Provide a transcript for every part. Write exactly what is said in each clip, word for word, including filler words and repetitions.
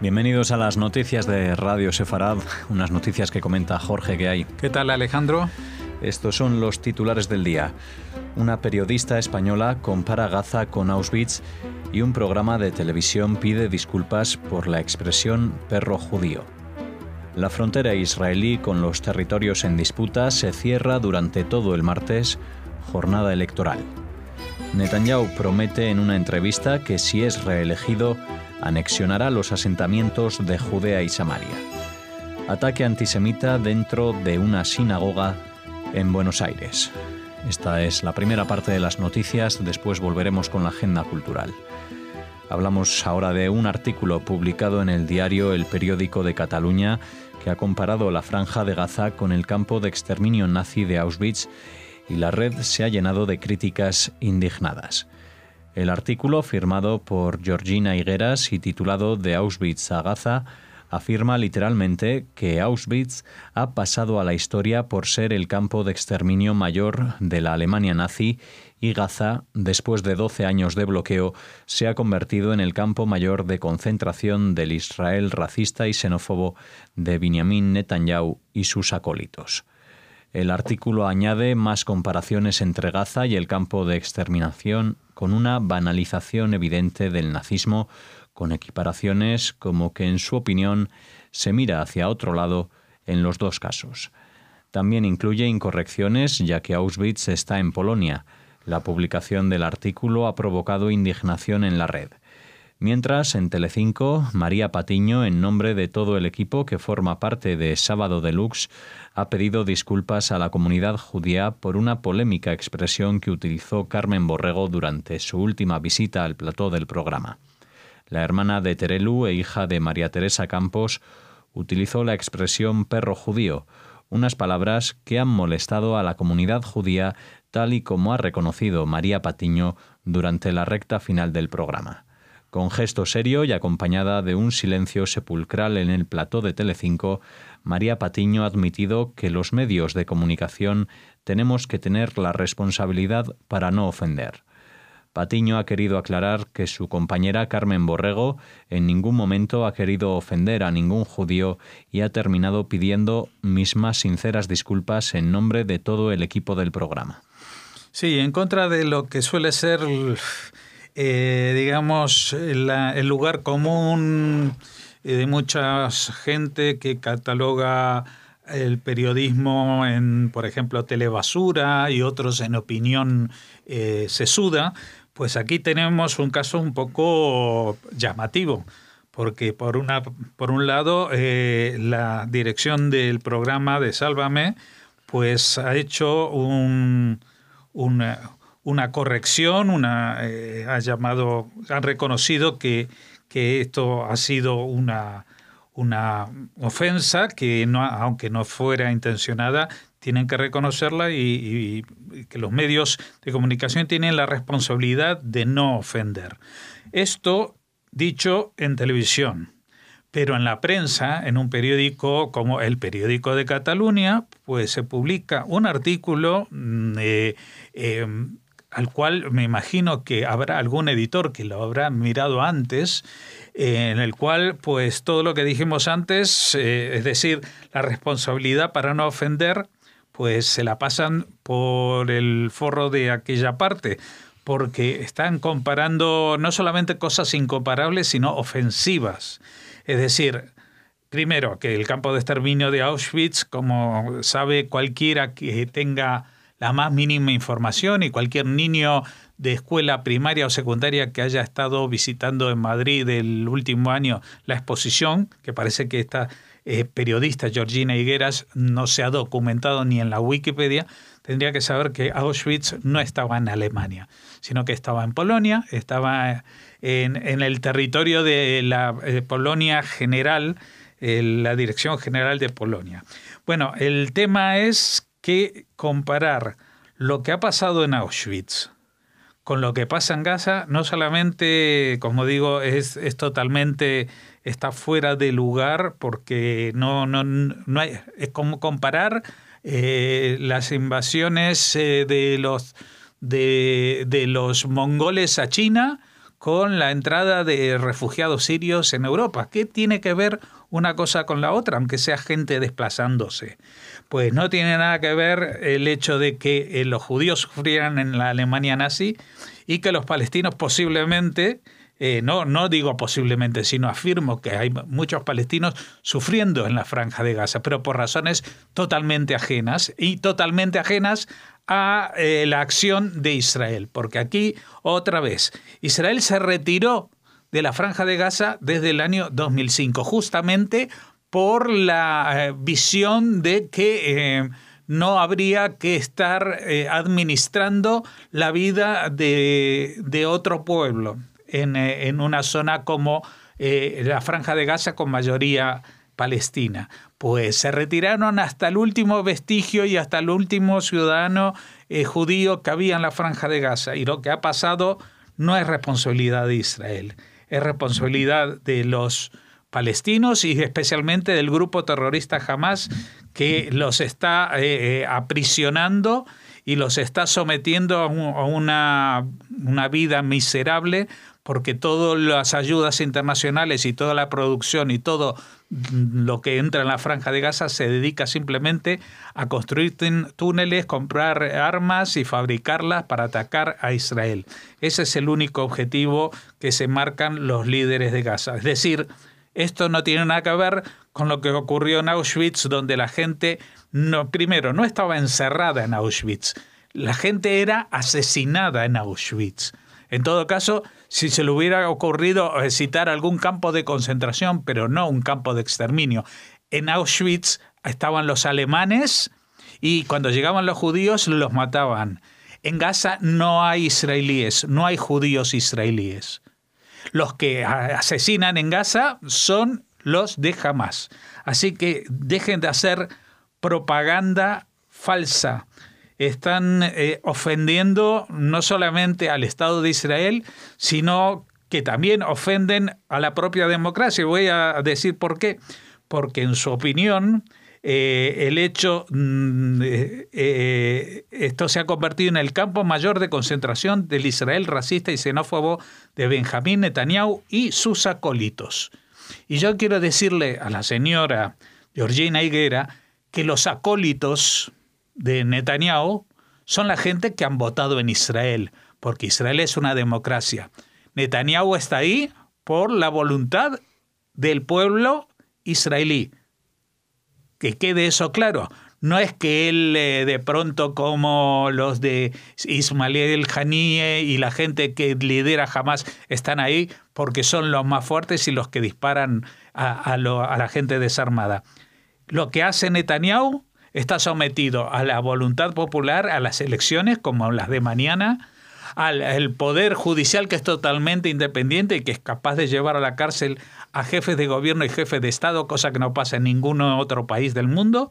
Bienvenidos a las noticias de Radio Sefarad, unas noticias que comenta Jorge que hay. ¿Qué tal, Alejandro? Estos son los titulares del día. Una periodista española compara Gaza con Auschwitz y un programa de televisión pide disculpas por la expresión perro judío. La frontera israelí con los territorios en disputa se cierra durante todo el martes, jornada electoral. Netanyahu promete en una entrevista que si es reelegido, anexionará los asentamientos de Judea y Samaria. Ataque antisemita dentro de una sinagoga en Buenos Aires. Esta es la primera parte de las noticias, después volveremos con la agenda cultural. Hablamos ahora de un artículo publicado en el diario El Periódico de Cataluña que ha comparado la franja de Gaza con el campo de exterminio nazi de Auschwitz y la red se ha llenado de críticas indignadas. El artículo, firmado por Georgina Higueras y titulado De Auschwitz a Gaza, afirma literalmente que Auschwitz ha pasado a la historia por ser el campo de exterminio mayor de la Alemania nazi y Gaza, después de doce años de bloqueo, se ha convertido en el campo mayor de concentración del Israel racista y xenófobo de Benjamin Netanyahu y sus acólitos. El artículo añade más comparaciones entre Gaza y el campo de exterminación con una banalización evidente del nazismo, con equiparaciones como que, en su opinión, se mira hacia otro lado en los dos casos. También incluye incorrecciones, ya que Auschwitz está en Polonia. La publicación del artículo ha provocado indignación en la red. Mientras, en Telecinco, María Patiño, en nombre de todo el equipo que forma parte de Sábado Deluxe, ha pedido disculpas a la comunidad judía por una polémica expresión que utilizó Carmen Borrego durante su última visita al plató del programa. La hermana de Terelu e hija de María Teresa Campos utilizó la expresión perro judío, unas palabras que han molestado a la comunidad judía, tal y como ha reconocido María Patiño durante la recta final del programa. Con gesto serio y acompañada de un silencio sepulcral en el plató de Telecinco, María Patiño ha admitido que los medios de comunicación tenemos que tener la responsabilidad para no ofender. Patiño ha querido aclarar que su compañera Carmen Borrego en ningún momento ha querido ofender a ningún judío y ha terminado pidiendo mis más sinceras disculpas en nombre de todo el equipo del programa. Sí, en contra de lo que suele ser, eh, digamos, la, el lugar común de mucha gente que cataloga el periodismo en, por ejemplo, telebasura y otros en opinión eh, sesuda, pues aquí tenemos un caso un poco llamativo, porque por una por un lado eh, la dirección del programa de Sálvame pues ha hecho un, una, una corrección, una eh, ha llamado, han reconocido que que esto ha sido una una ofensa que no, aunque no fuera intencionada, tienen que reconocerla y, y, y que los medios de comunicación tienen la responsabilidad de no ofender. Esto dicho en televisión, pero en la prensa, en un periódico como El Periódico de Cataluña, pues se publica un artículo eh, eh, al cual me imagino que habrá algún editor que lo habrá mirado antes, eh, en el cual pues todo lo que dijimos antes, eh, es decir, la responsabilidad para no ofender, pues se la pasan por el forro de aquella parte, porque están comparando no solamente cosas incomparables, sino ofensivas. Es decir, primero, que el campo de exterminio de Auschwitz, como sabe cualquiera que tenga la más mínima información y cualquier niño de escuela primaria o secundaria que haya estado visitando en Madrid el último año la exposición, que parece que esta eh, periodista Georgina Higueras no se ha documentado ni en la Wikipedia, tendría que saber que Auschwitz no estaba en Alemania, sino que estaba en Polonia, estaba en, en el territorio de la eh, Polonia General, eh, la Dirección General de Polonia. Bueno, el tema es que comparar lo que ha pasado en Auschwitz con lo que pasa en Gaza, no solamente, como digo, es, es totalmente, está fuera de lugar, porque no, no, no hay, es como comparar eh, las invasiones eh, de los de, de los mongoles a China con la entrada de refugiados sirios en Europa. ¿Qué tiene que ver una cosa con la otra, aunque sea gente desplazándose? Pues no tiene nada que ver el hecho de que los judíos sufrieran en la Alemania nazi y que los palestinos posiblemente, eh, no, no digo posiblemente, sino afirmo que hay muchos palestinos sufriendo en la Franja de Gaza, pero por razones totalmente ajenas y totalmente ajenas a eh, la acción de Israel. Porque aquí, otra vez, Israel se retiró de la Franja de Gaza desde el año dos mil cinco, justamente por la eh, visión de que eh, no habría que estar eh, administrando la vida de, de otro pueblo en, eh, en una zona como eh, la Franja de Gaza con mayoría palestina. Pues se retiraron hasta el último vestigio y hasta el último ciudadano eh, judío que había en la Franja de Gaza. Y lo que ha pasado no es responsabilidad de Israel, es responsabilidad de los palestinos y especialmente del grupo terrorista Hamas, que los está eh, aprisionando y los está sometiendo a, un, a una, una vida miserable, porque todas las ayudas internacionales y toda la producción y todo lo que entra en la Franja de Gaza se dedica simplemente a construir túneles, comprar armas y fabricarlas para atacar a Israel. Ese es el único objetivo que se marcan los líderes de Gaza. Es decir, esto no tiene nada que ver con lo que ocurrió en Auschwitz, donde la gente, no, primero, no estaba encerrada en Auschwitz, la gente era asesinada en Auschwitz. En todo caso, si se le hubiera ocurrido citar algún campo de concentración, pero no un campo de exterminio. En Auschwitz estaban los alemanes y cuando llegaban los judíos los mataban. En Gaza no hay israelíes, no hay judíos israelíes. Los que asesinan en Gaza son los de Hamas. Así que dejen de hacer propaganda falsa. Están eh, ofendiendo no solamente al Estado de Israel, sino que también ofenden a la propia democracia. Voy a decir por qué. Porque en su opinión, eh, el hecho, eh, eh, esto se ha convertido en el campo mayor de concentración del Israel racista y xenófobo de Benjamín Netanyahu y sus acólitos. Y yo quiero decirle a la señora Georgina Higuera que los acólitos de Netanyahu son la gente que han votado en Israel, porque Israel es una democracia. Netanyahu está ahí por la voluntad del pueblo israelí. Que quede eso claro. No es que él eh, de pronto, como los de Ismail Haniyeh y la gente que lidera Hamas están ahí porque son los más fuertes y los que disparan a, a, lo, a la gente desarmada. Lo que hace Netanyahu está sometido a la voluntad popular, a las elecciones como las de mañana, al el poder judicial que es totalmente independiente y que es capaz de llevar a la cárcel a jefes de gobierno y jefes de Estado, cosa que no pasa en ningún otro país del mundo.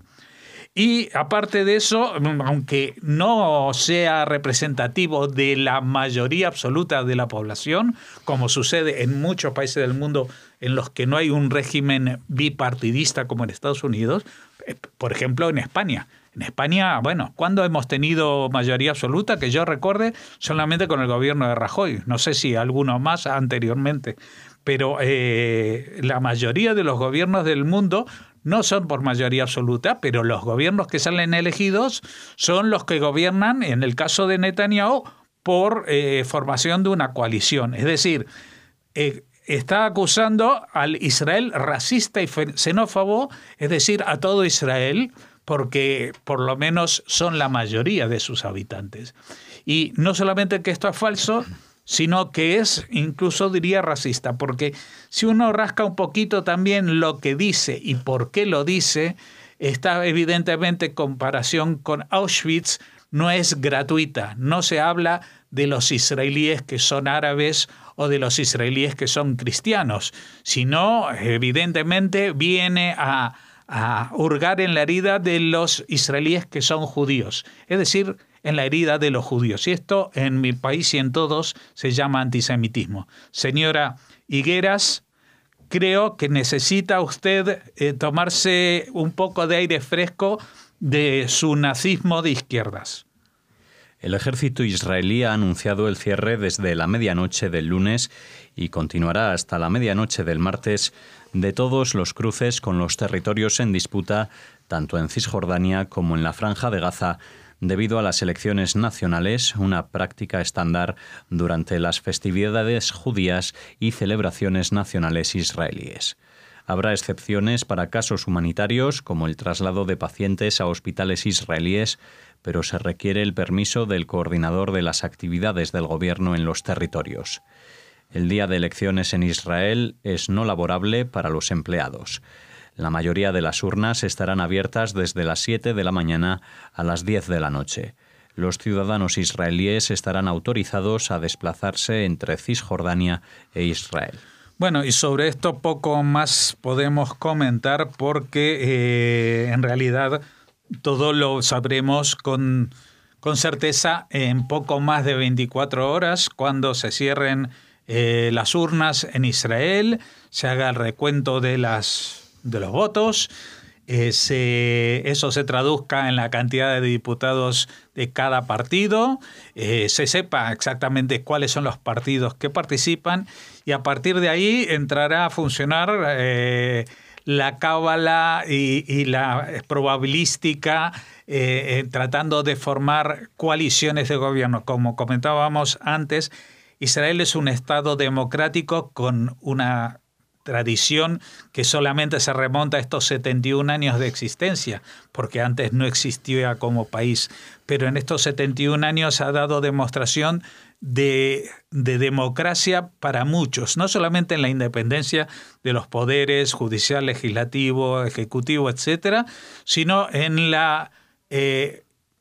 Y aparte de eso, aunque no sea representativo de la mayoría absoluta de la población, como sucede en muchos países del mundo en los que no hay un régimen bipartidista como en Estados Unidos, por ejemplo en España. En España, bueno, ¿cuándo hemos tenido mayoría absoluta? Que yo recuerde, solamente con el gobierno de Rajoy. No sé si alguno más anteriormente. Pero eh, la mayoría de los gobiernos del mundo no son por mayoría absoluta, pero los gobiernos que salen elegidos son los que gobiernan, en el caso de Netanyahu, por eh, formación de una coalición. Es decir, eh, está acusando al Israel racista y xenófobo, es decir, a todo Israel, porque por lo menos son la mayoría de sus habitantes. Y no solamente que esto es falso, sino que es, incluso diría, racista, porque si uno rasca un poquito también lo que dice y por qué lo dice, está evidentemente en comparación con Auschwitz, no es gratuita. No se habla de los israelíes que son árabes o de los israelíes que son cristianos, sino evidentemente viene a, a hurgar en la herida de los israelíes que son judíos, es decir, en la herida de los judíos. Y esto en mi país y en todos se llama antisemitismo. Señora Higueras, creo que necesita usted eh, tomarse un poco de aire fresco de su nazismo de izquierdas. El ejército israelí ha anunciado el cierre desde la medianoche del lunes y continuará hasta la medianoche del martes de todos los cruces con los territorios en disputa, tanto en Cisjordania como en la Franja de Gaza, debido a las elecciones nacionales, una práctica estándar durante las festividades judías y celebraciones nacionales israelíes. Habrá excepciones para casos humanitarios, como el traslado de pacientes a hospitales israelíes, pero se requiere el permiso del coordinador de las actividades del gobierno en los territorios. El día de elecciones en Israel es no laborable para los empleados. La mayoría de las urnas estarán abiertas desde las siete de la mañana a las diez de la noche. Los ciudadanos israelíes estarán autorizados a desplazarse entre Cisjordania e Israel. Bueno, y sobre esto poco más podemos comentar porque eh, en realidad todo lo sabremos con, con certeza en poco más de veinticuatro horas, cuando se cierren eh, las urnas en Israel, se haga el recuento de, las, de los votos, eh, se, eso se traduzca en la cantidad de diputados de cada partido, eh, se sepa exactamente cuáles son los partidos que participan y a partir de ahí entrará a funcionar eh, la cábala y, y la probabilística eh, eh, tratando de formar coaliciones de gobierno. Como comentábamos antes, Israel es un Estado democrático con una tradición que solamente se remonta a estos setenta y un años de existencia, porque antes no existía como país. Pero en estos setenta y un años ha dado demostración de, de democracia para muchos, no solamente en la independencia de los poderes judicial, legislativo, ejecutivo, etcétera, sino en la eh,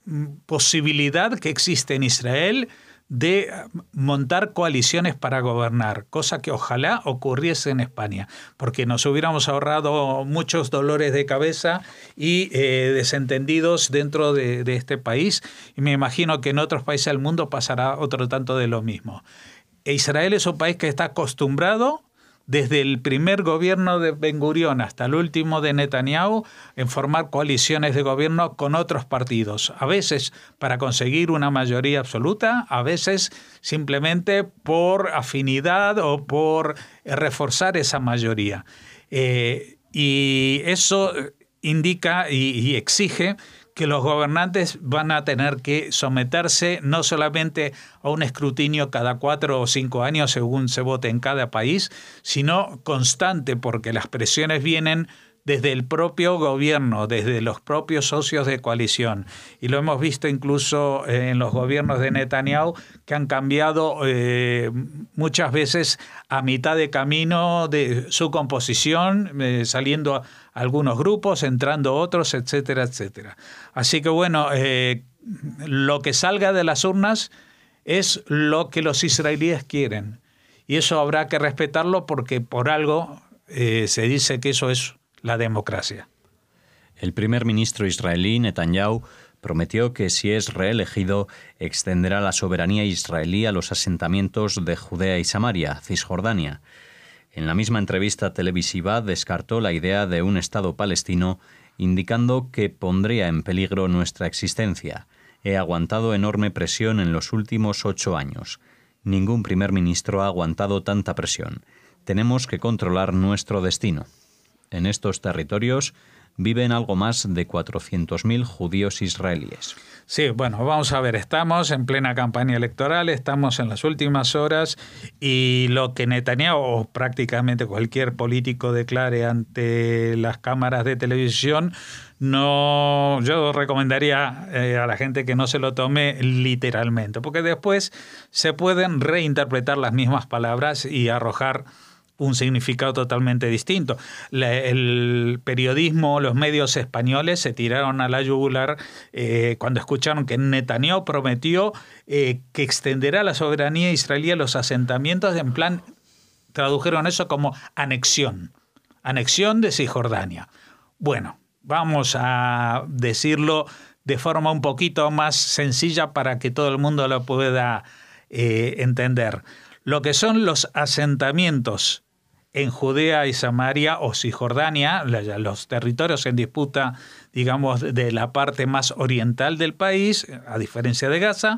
posibilidad que existe en Israel de montar coaliciones para gobernar, cosa que ojalá ocurriese en España, porque nos hubiéramos ahorrado muchos dolores de cabeza y eh, desentendidos dentro de, de este país, y me imagino que en otros países del mundo pasará otro tanto de lo mismo. E Israel es un país que está acostumbrado, desde el primer gobierno de Ben Gurión hasta el último de Netanyahu, en formar coaliciones de gobierno con otros partidos. A veces para conseguir una mayoría absoluta, a veces simplemente por afinidad o por reforzar esa mayoría. Eh, y eso indica y, y exige que los gobernantes van a tener que someterse no solamente a un escrutinio cada cuatro o cinco años según se vote en cada país, sino constante, porque las presiones vienen desde el propio gobierno, desde los propios socios de coalición. Y lo hemos visto incluso en los gobiernos de Netanyahu, que han cambiado eh, muchas veces a mitad de camino de su composición, eh, saliendo algunos grupos, entrando otros, etcétera, etcétera. Así que bueno, eh, lo que salga de las urnas es lo que los israelíes quieren. Y eso habrá que respetarlo porque por algo eh, se dice que eso es la democracia. El primer ministro israelí, Netanyahu, prometió que si es reelegido, extenderá la soberanía israelí a los asentamientos de Judea y Samaria, Cisjordania. En la misma entrevista televisiva descartó la idea de un Estado palestino, indicando que pondría en peligro nuestra existencia. He aguantado enorme presión en los últimos ocho años. Ningún primer ministro ha aguantado tanta presión. Tenemos que controlar nuestro destino. En estos territorios viven algo más de cuatrocientos mil judíos israelíes. Sí, bueno, vamos a ver, estamos en plena campaña electoral, estamos en las últimas horas y lo que Netanyahu o prácticamente cualquier político declare ante las cámaras de televisión, no, yo recomendaría eh, a la gente que no se lo tome literalmente, porque después se pueden reinterpretar las mismas palabras y arrojar un significado totalmente distinto. La, el periodismo, los medios españoles se tiraron a la yugular eh, cuando escucharon que Netanyahu prometió eh, que extenderá la soberanía israelí a los asentamientos, en plan, tradujeron eso como anexión, anexión de Cisjordania. Bueno, vamos a decirlo de forma un poquito más sencilla para que todo el mundo lo pueda eh, entender. Lo que son los asentamientos en Judea y Samaria o Cisjordania, los territorios en disputa, digamos, de la parte más oriental del país, a diferencia de Gaza,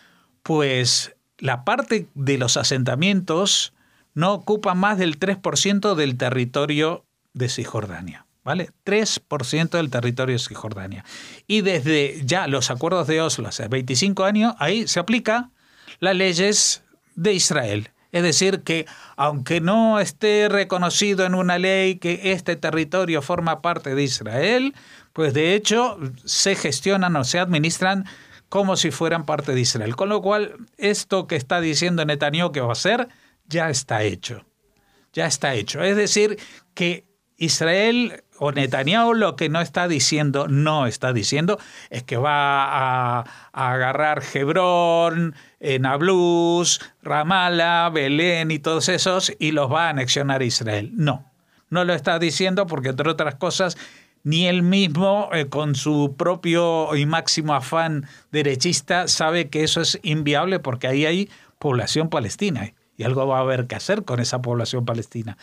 pues la parte de los asentamientos no ocupa más del tres por ciento del territorio de Cisjordania, ¿vale? tres por ciento del territorio de Cisjordania. Y desde ya los acuerdos de Oslo, hace veinticinco años, ahí se aplica las leyes de Israel. Es decir, que aunque no esté reconocido en una ley que este territorio forma parte de Israel, pues de hecho se gestionan o se administran como si fueran parte de Israel. Con lo cual, esto que está diciendo Netanyahu que va a hacer, ya está hecho. Ya está hecho. Es decir, que Israel o Netanyahu lo que no está diciendo, no está diciendo, es que va a, a agarrar Hebrón, Nablus, Ramallah, Belén y todos esos y los va a anexionar a Israel. No, no lo está diciendo porque, entre otras cosas, ni él mismo, eh, con su propio y máximo afán derechista, sabe que eso es inviable porque ahí hay población palestina y algo va a haber que hacer con esa población palestina.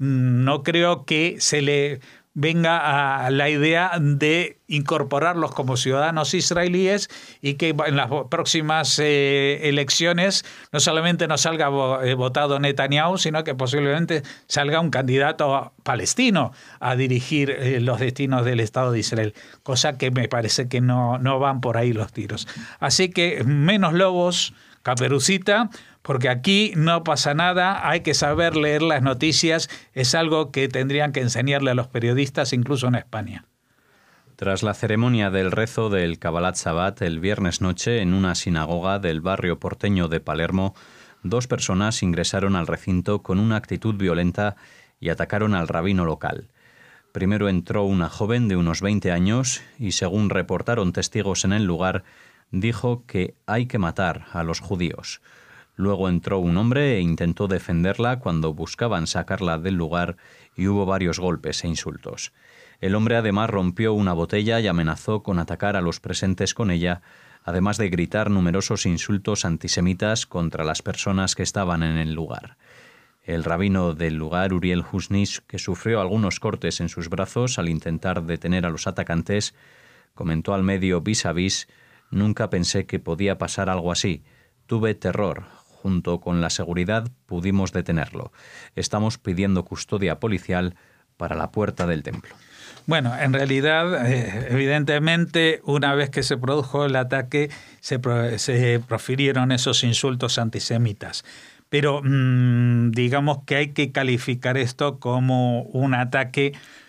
No creo que se le venga a la idea de incorporarlos como ciudadanos israelíes y que en las próximas eh, elecciones no solamente no salga votado Netanyahu, sino que posiblemente salga un candidato palestino a dirigir eh, los destinos del Estado de Israel, cosa que me parece que no, no van por ahí los tiros. Así que menos lobos, Caperucita, porque aquí no pasa nada, hay que saber leer las noticias, es algo que tendrían que enseñarle a los periodistas, incluso en España. Tras la ceremonia del rezo del Kabbalat Shabbat el viernes noche en una sinagoga del barrio porteño de Palermo, dos personas ingresaron al recinto con una actitud violenta y atacaron al rabino local. Primero entró una joven de unos veinte años y, según reportaron testigos en el lugar, dijo que hay que matar a los judíos. Luego entró un hombre e intentó defenderla cuando buscaban sacarla del lugar y hubo varios golpes e insultos. El hombre además rompió una botella y amenazó con atacar a los presentes con ella, además de gritar numerosos insultos antisemitas contra las personas que estaban en el lugar. El rabino del lugar, Uriel Husnish, que sufrió algunos cortes en sus brazos al intentar detener a los atacantes, comentó al medio Vis a Vis: «Nunca pensé que podía pasar algo así. Tuve terror. Junto con la seguridad pudimos detenerlo. Estamos pidiendo custodia policial para la puerta del templo». Bueno, en realidad, eh, evidentemente, una vez que se produjo el ataque, se, pro, se profirieron esos insultos antisemitas. Pero mmm, digamos que hay que calificar esto como un ataque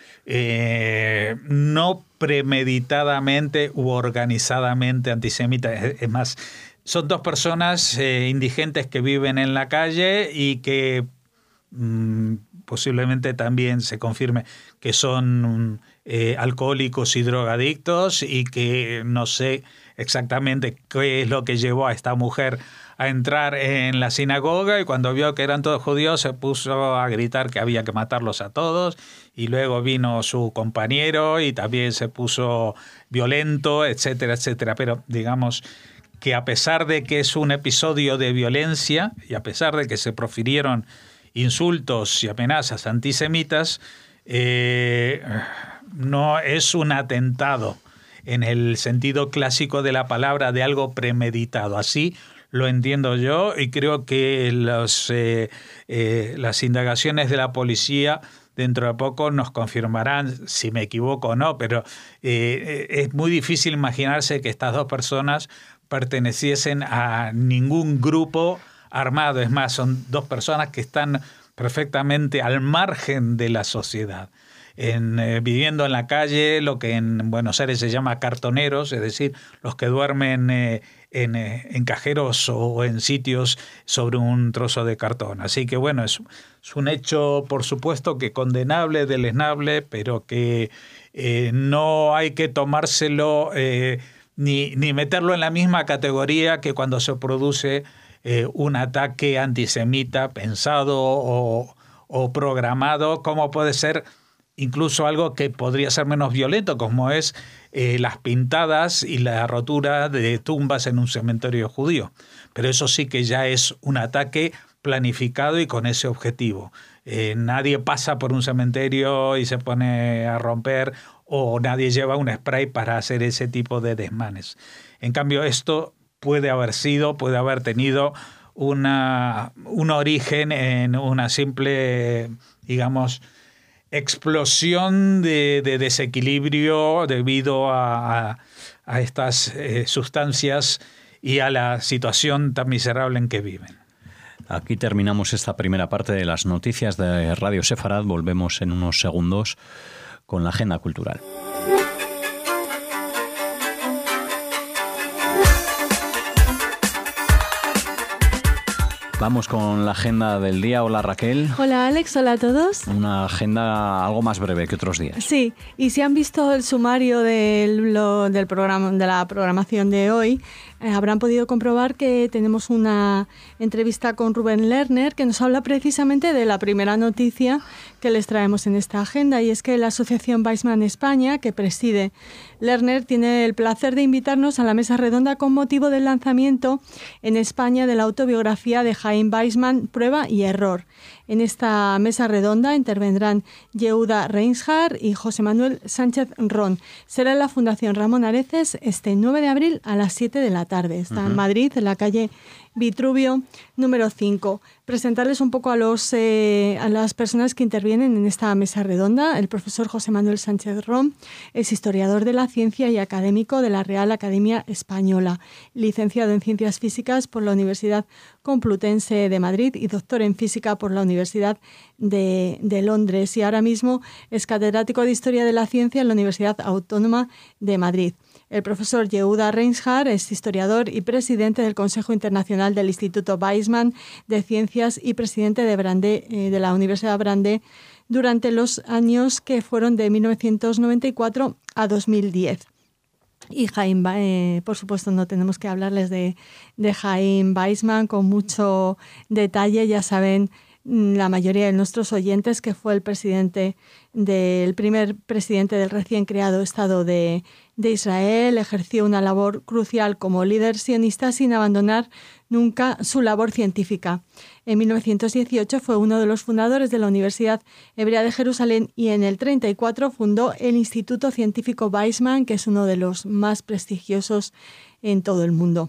eh, no premeditadamente u organizadamente antisemita. Es, es más, son dos personas eh, indigentes que viven en la calle y que mmm, posiblemente también se confirme que son eh, alcohólicos y drogadictos y que no sé exactamente qué es lo que llevó a esta mujer a entrar en la sinagoga, y cuando vio que eran todos judíos se puso a gritar que había que matarlos a todos, y luego vino su compañero y también se puso violento, etcétera, etcétera. Pero digamos que a pesar de que es un episodio de violencia y a pesar de que se profirieron insultos y amenazas antisemitas, eh, no es un atentado en el sentido clásico de la palabra, de algo premeditado. Así lo entiendo yo, y creo que los, eh, eh, las indagaciones de la policía dentro de poco nos confirmarán si me equivoco o no, pero eh, es muy difícil imaginarse que estas dos personas perteneciesen a ningún grupo armado. Es más, son dos personas que están perfectamente al margen de la sociedad, en, eh, viviendo en la calle, lo que en Buenos Aires se llama cartoneros, es decir, los que duermen eh, en, eh, en cajeros o en sitios sobre un trozo de cartón. Así que bueno, es, es un hecho, por supuesto, que condenable, deleznable, pero que eh, no hay que tomárselo eh, ni, ni meterlo en la misma categoría que cuando se produce eh, un ataque antisemita pensado o, o programado, como puede ser incluso algo que podría ser menos violento, como es eh, las pintadas y la rotura de tumbas en un cementerio judío. Pero eso sí que ya es un ataque planificado y con ese objetivo. Eh, nadie pasa por un cementerio y se pone a romper, o nadie lleva un spray para hacer ese tipo de desmanes. En cambio, esto puede haber sido, puede haber tenido una, un origen en una simple, digamos, explosión de, de desequilibrio debido a, a, a estas eh, sustancias y a la situación tan miserable en que viven. Aquí terminamos esta primera parte de las noticias de Radio Sefarad. Volvemos en unos segundos con la agenda cultural. Vamos con la agenda del día. Hola, Raquel. Hola, Alex. Hola a todos. Una agenda algo más breve que otros días. Sí, y si han visto el sumario del, lo, del programa, de la programación de hoy, eh, habrán podido comprobar que tenemos una entrevista con Rubén Lerner que nos habla precisamente de la primera noticia que les traemos en esta agenda, y es que la Asociación Weizmann España, que preside Lerner, tiene el placer de invitarnos a la mesa redonda con motivo del lanzamiento en España de la autobiografía de Chaim Weizmann, Prueba y Error. En esta mesa redonda intervendrán Yehuda Reinhardt y José Manuel Sánchez Ron. Será en la Fundación Ramón Areces este nueve de abril a las siete de la tarde. Está uh-huh. en Madrid, en la calle Vitruvio número cinco. Presentarles un poco a, los, eh, a las personas que intervienen en esta mesa redonda. El profesor José Manuel Sánchez Ron es historiador de la ciencia y académico de la Real Academia Española, licenciado en Ciencias Físicas por la Universidad Complutense de Madrid y doctor en Física por la Universidad de, de Londres, y ahora mismo es catedrático de Historia de la Ciencia en la Universidad Autónoma de Madrid. El profesor Yehuda Reinhardt es historiador y presidente del Consejo Internacional del Instituto Weizmann de Ciencias y presidente de, Brandé, eh, de la Universidad Brandé durante los años que fueron de mil novecientos noventa y cuatro a dos mil diez. Y Chaim, eh, por supuesto, no tenemos que hablarles de, de Chaim Weizmann con mucho detalle. Ya saben la mayoría de nuestros oyentes que fue el presidente del primer presidente del recién creado Estado de, de Israel. Ejerció una labor crucial como líder sionista sin abandonar nunca su labor científica. En mil novecientos dieciocho fue uno de los fundadores de la Universidad Hebrea de Jerusalén y en el treinta y cuatro fundó el Instituto Científico Weizmann, que es uno de los más prestigiosos en todo el mundo.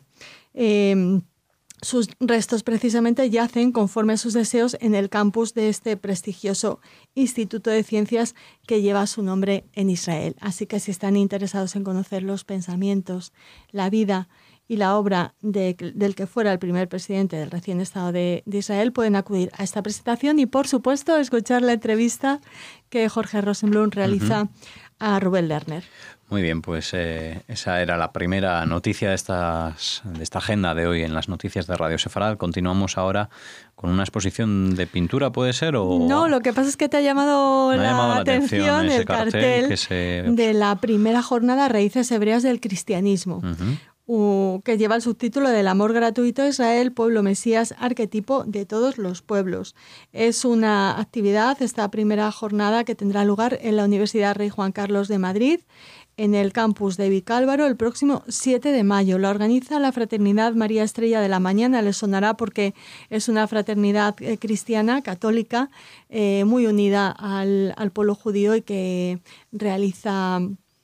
Eh, Sus restos precisamente yacen, conforme a sus deseos, en el campus de este prestigioso Instituto de Ciencias que lleva su nombre en Israel. Así que si están interesados en conocer los pensamientos, la vida y la obra de, del que fuera el primer presidente del recién Estado de, de Israel, pueden acudir a esta presentación y, por supuesto, escuchar la entrevista que Jorge Rosenblum realiza uh-huh. a Rubén Lerner. Muy bien, pues eh, esa era la primera noticia de, estas, de esta agenda de hoy en las noticias de Radio Sefarad. Continuamos ahora con una exposición de pintura, ¿puede ser? O... No, lo que pasa es que te ha llamado, la, ha llamado la atención, atención el cartel, cartel que se... de la primera jornada Raíces Hebreas del Cristianismo. Uh-huh. que lleva el subtítulo del amor gratuito a Israel, pueblo mesías, arquetipo de todos los pueblos. Es una actividad, esta primera jornada, que tendrá lugar en la Universidad Rey Juan Carlos de Madrid, en el campus de Vicálvaro, el próximo siete de mayo. La organiza la Fraternidad María Estrella de la Mañana. Les sonará porque es una fraternidad eh, cristiana, católica, eh, muy unida al, al pueblo judío y que realiza,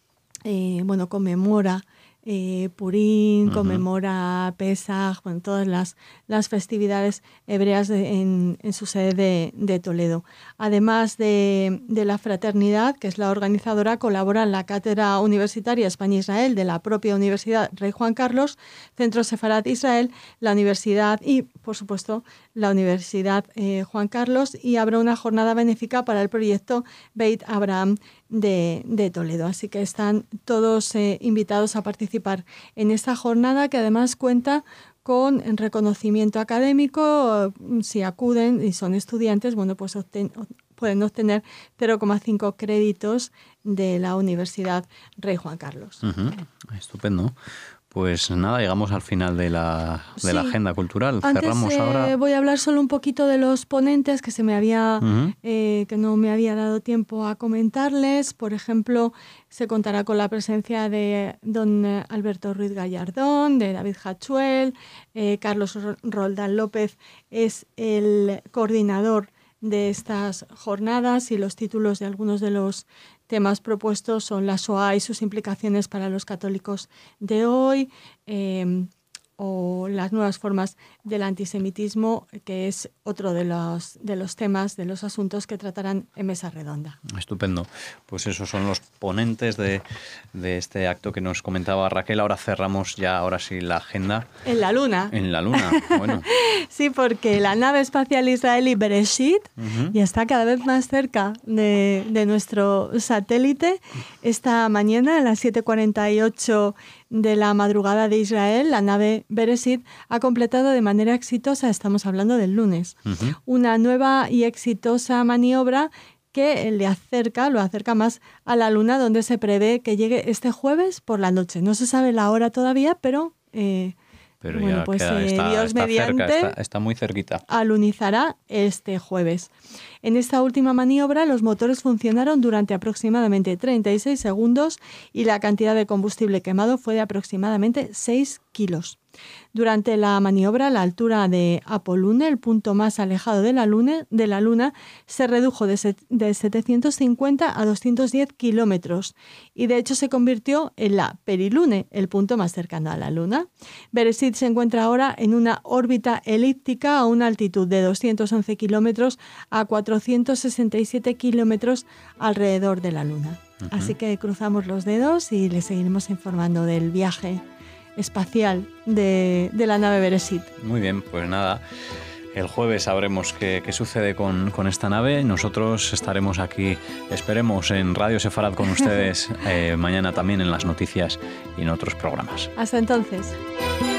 eh, bueno, conmemora Eh, Purim, uh-huh. conmemora Pesaj, bueno, todas las, las festividades hebreas de, en, en su sede de, de Toledo. Además de, de la fraternidad, que es la organizadora, colabora en la Cátedra Universitaria España-Israel de la propia Universidad Rey Juan Carlos, Centro Sefarad Israel, la Universidad y, por supuesto, la Universidad eh, Juan Carlos, y habrá una jornada benéfica para el proyecto Beit Abraham de, de Toledo. Así que están todos eh, invitados a participar en esta jornada, que además cuenta con reconocimiento académico. Si acuden y son estudiantes, bueno, pues obten, pueden obtener cero coma cinco créditos de la Universidad Rey Juan Carlos. Uh-huh. Estupendo. Pues nada, llegamos al final de la, de sí. la agenda cultural. Antes, Cerramos eh, ahora. Voy a hablar solo un poquito de los ponentes que se me había, uh-huh. eh, que no me había dado tiempo a comentarles. Por ejemplo, se contará con la presencia de don Alberto Ruiz Gallardón, de David Hachuel, eh, Carlos Roldán López es el coordinador de estas jornadas y los títulos de algunos de los temas propuestos son la Shoah y sus implicaciones para los católicos de hoy, eh, o las nuevas formas del antisemitismo, que es otro de los, de los temas, de los asuntos que tratarán en Mesa Redonda. Estupendo. Pues esos son los ponentes de, de este acto que nos comentaba Raquel. Ahora cerramos ya, ahora sí, la agenda. En la Luna. En la Luna, bueno. Sí, porque la nave espacial israelí Bereshit uh-huh. ya está cada vez más cerca de, de nuestro satélite. Esta mañana, a las siete cuarenta y ocho de la madrugada de Israel, la nave Bereshit ha completado de manera exitosa, estamos hablando del lunes, uh-huh. una nueva y exitosa maniobra que le acerca, lo acerca más a la Luna, donde se prevé que llegue este jueves por la noche. No se sabe la hora todavía, pero... Eh, Pero bueno, ya pues queda, eh, está, Dios está mediante cerca, está, está muy cerquita. alunizará este jueves. En esta última maniobra los motores funcionaron durante aproximadamente treinta y seis segundos y la cantidad de combustible quemado fue de aproximadamente seis kilos. Durante la maniobra, la altura de Apolune, el punto más alejado de la Luna, de la Luna se redujo de, set, de setecientos cincuenta a doscientos diez kilómetros y de hecho se convirtió en la Perilune, el punto más cercano a la Luna. Bereshit se encuentra ahora en una órbita elíptica a una altitud de doscientos once kilómetros a cuatrocientos sesenta y siete kilómetros alrededor de la Luna. Uh-huh. Así que cruzamos los dedos y les seguiremos informando del viaje espacial de, de la nave Bereshit. Muy bien, pues nada, el jueves sabremos qué, qué sucede con, con esta nave. Nosotros estaremos aquí, esperemos, en Radio Sefarad con ustedes eh, mañana también en las noticias y en otros programas. Hasta entonces.